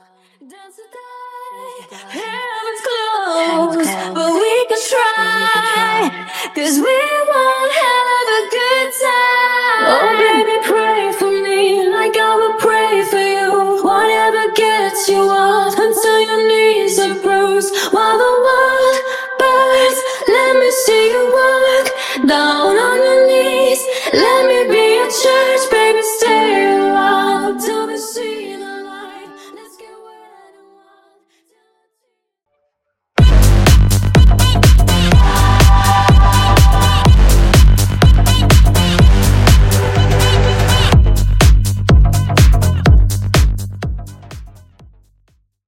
Dance today, heaven's close, but we can try, 'cause we won't have a good time. Oh baby, pray for me like I would pray for you. Whatever gets you up until your knees are bruised. While the world burns, let me see you work down on your knees. Let me